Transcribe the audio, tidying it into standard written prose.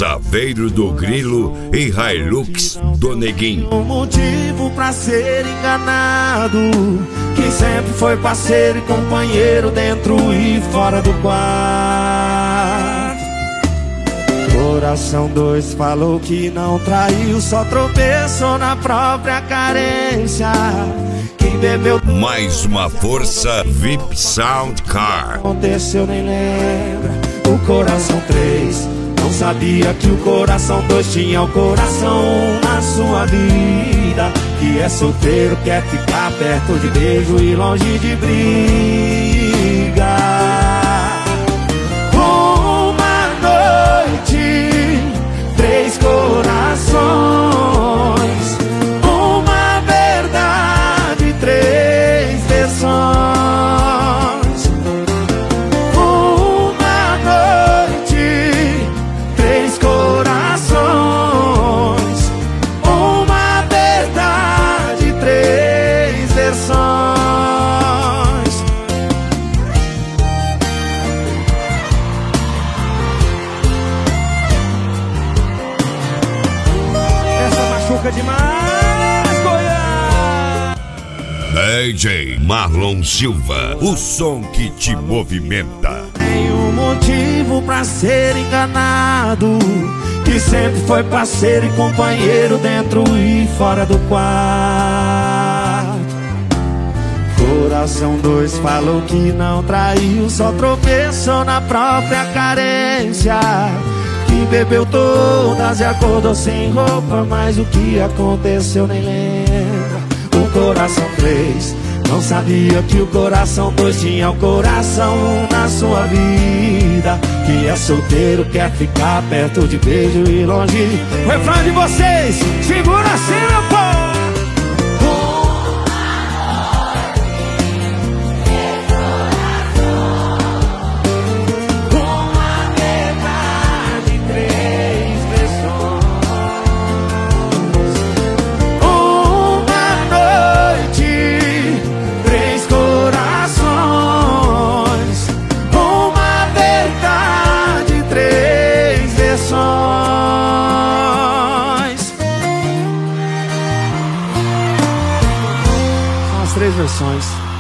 Saveiro do Grilo e Hilux do Neguinho. Um motivo pra ser enganado, que sempre foi parceiro e companheiro dentro e fora do quarto. Coração 2 falou que não traiu, só tropeçou na própria carência. Quem bebeu Mais uma força VIP Sound Car. aconteceu nem lembra. O coração 3 não sabia que o coração 2 tinha o coração 1 na sua vida. Que é solteiro, quer ficar perto de beijo e longe de briga. Uma noite, 3 corações, uma verdade, 3 versões. Uma noite, 3 corações, uma verdade, 3 versões. Essa machuca demais, Goiás. DJ Marlon Silva, o som que te movimenta. Tem um motivo pra ser enganado, que sempre foi parceiro e companheiro dentro e fora do quarto. Coração 2 falou que não traiu, só tropeçou na própria carência. Que bebeu todas e acordou sem roupa, mas o que aconteceu nem lembra. O coração 3 não sabia que o coração 2 tinha o coração 1 na sua vida. Que é solteiro, quer ficar perto de beijo e longe. O refrão de vocês, segura assim, meu povo. São as 3 versões.